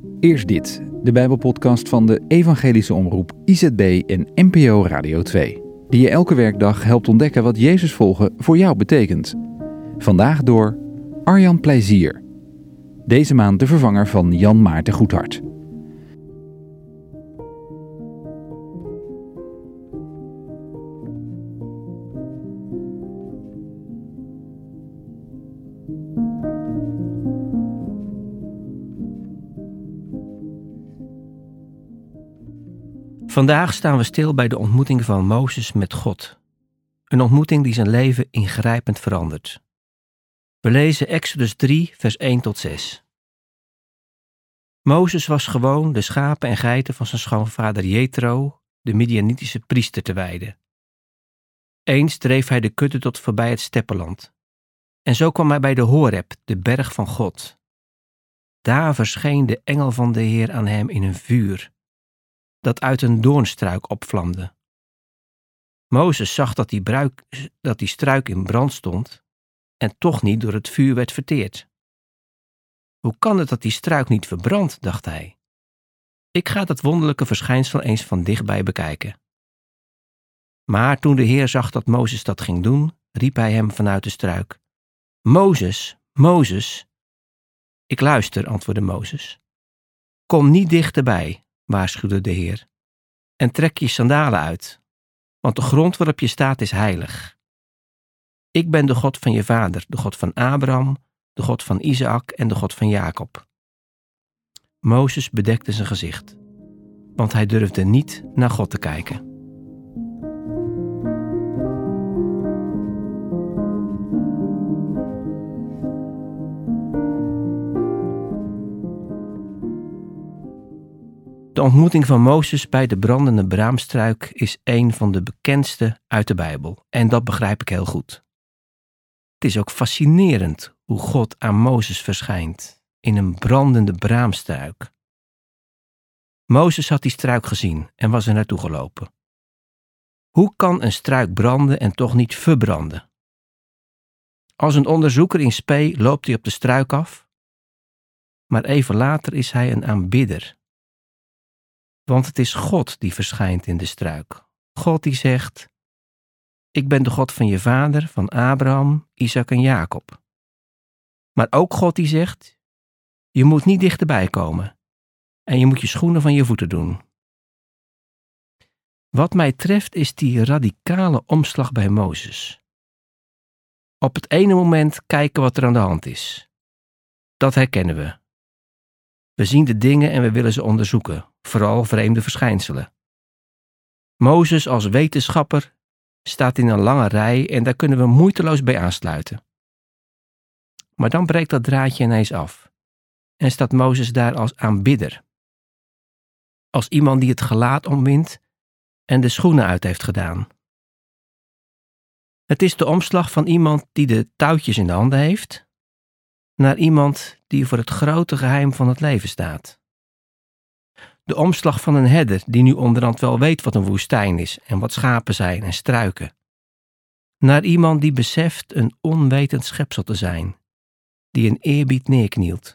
Eerst dit, de Bijbelpodcast van de Evangelische Omroep IZB en NPO Radio 2. Die je elke werkdag helpt ontdekken wat Jezus volgen voor jou betekent. Vandaag door Arjan Plezier. Deze maand de vervanger van Jan Maarten Goedhart. Vandaag staan we stil bij de ontmoeting van Mozes met God. Een ontmoeting die zijn leven ingrijpend verandert. We lezen Exodus 3, vers 1 tot 6. Mozes was gewoon de schapen en geiten van zijn schoonvader Jethro, de Midianitische priester, te weiden. Eens dreef hij de kudde tot voorbij het steppenland. En zo kwam hij bij de Horeb, de berg van God. Daar verscheen de engel van de Heer aan hem in een vuur, dat uit een doornstruik opvlamde. Mozes zag dat die struik in brand stond en toch niet door het vuur werd verteerd. Hoe kan het dat die struik niet verbrandt, dacht hij. Ik ga dat wonderlijke verschijnsel eens van dichtbij bekijken. Maar toen de Heer zag dat Mozes dat ging doen, riep hij hem vanuit de struik: Mozes, Mozes. Ik luister, antwoordde Mozes. Kom niet dichterbij, waarschuwde de Heer, en trek je sandalen uit, want de grond waarop je staat is heilig. Ik ben de God van je vader, de God van Abraham, de God van Isaac en de God van Jacob. Mozes bedekte zijn gezicht, want hij durfde niet naar God te kijken. De ontmoeting van Mozes bij de brandende braamstruik is een van de bekendste uit de Bijbel, en dat begrijp ik heel goed. Het is ook fascinerend hoe God aan Mozes verschijnt in een brandende braamstruik. Mozes had die struik gezien en was er naartoe gelopen. Hoe kan een struik branden en toch niet verbranden? Als een onderzoeker in spe loopt hij op de struik af, maar even later is hij een aanbidder. Want het is God die verschijnt in de struik. God die zegt: Ik ben de God van je vader, van Abraham, Isaac en Jacob. Maar ook God die zegt: Je moet niet dichterbij komen en je moet je schoenen van je voeten doen. Wat mij treft is die radicale omslag bij Mozes. Op het ene moment kijken wat er aan de hand is. Dat herkennen we. We zien de dingen en we willen ze onderzoeken, vooral vreemde verschijnselen. Mozes als wetenschapper staat in een lange rij en daar kunnen we moeiteloos bij aansluiten. Maar dan breekt dat draadje ineens af en staat Mozes daar als aanbidder. Als iemand die het gelaat omwindt en de schoenen uit heeft gedaan. Het is de omslag van iemand die de touwtjes in de handen heeft, naar iemand die voor het grote geheim van het leven staat. De omslag van een herder die nu onderhand wel weet wat een woestijn is en wat schapen zijn en struiken. Naar iemand die beseft een onwetend schepsel te zijn, die in eerbied neerknielt.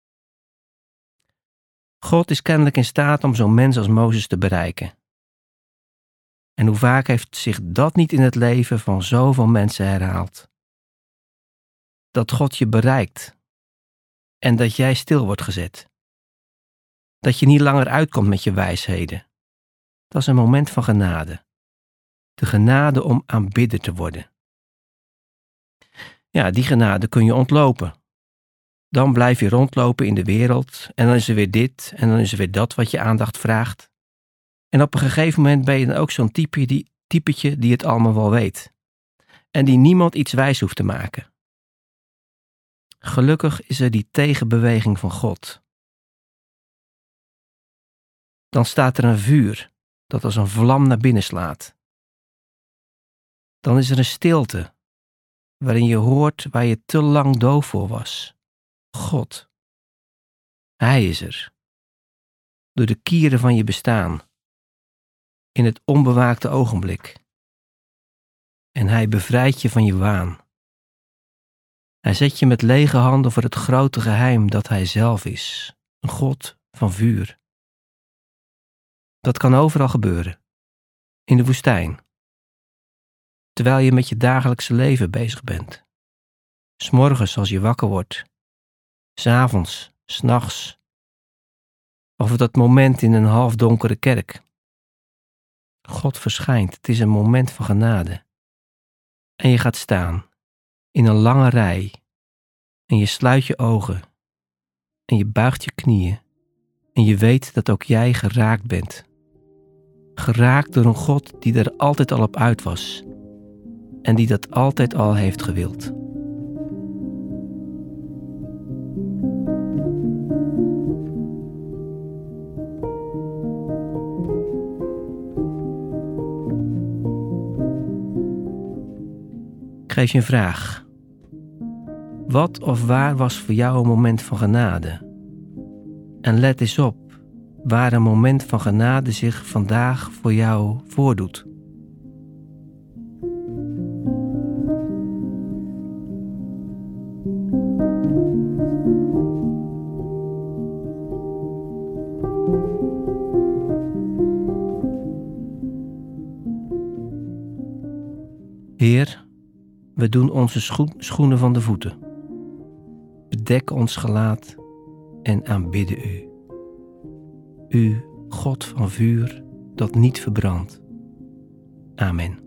God is kennelijk in staat om zo'n mens als Mozes te bereiken. En hoe vaak heeft zich dat niet in het leven van zoveel mensen herhaald? Dat God je bereikt en dat jij stil wordt gezet. Dat je niet langer uitkomt met je wijsheden. Dat is een moment van genade. De genade om aanbidder te worden. Ja, die genade kun je ontlopen. Dan blijf je rondlopen in de wereld en dan is er weer dit en dan is er weer dat wat je aandacht vraagt. En op een gegeven moment ben je dan ook zo'n typetje die het allemaal wel weet. En die niemand iets wijs hoeft te maken. Gelukkig is er die tegenbeweging van God. Dan staat er een vuur dat als een vlam naar binnen slaat. Dan is er een stilte waarin je hoort waar je te lang doof voor was. God. Hij is er. Door de kieren van je bestaan. In het onbewaakte ogenblik. En hij bevrijdt je van je waan. Hij zet je met lege handen voor het grote geheim dat hij zelf is. Een God van vuur. Dat kan overal gebeuren. In de woestijn. Terwijl je met je dagelijkse leven bezig bent. 'S morgens als je wakker wordt. 'S avonds, 's nachts. Of dat moment in een halfdonkere kerk. God verschijnt. Het is een moment van genade. En je gaat staan. In een lange rij. En je sluit je ogen. En je buigt je knieën. En je weet dat ook jij geraakt bent. Geraakt door een God die er altijd al op uit was. En die dat altijd al heeft gewild. Ik geef je een vraag. Wat of waar was voor jou een moment van genade? En let eens op waar een moment van genade zich vandaag voor jou voordoet. Heer, we doen onze schoenen van de voeten. Bedek ons gelaat en aanbidden u. U, God van vuur, dat niet verbrandt. Amen.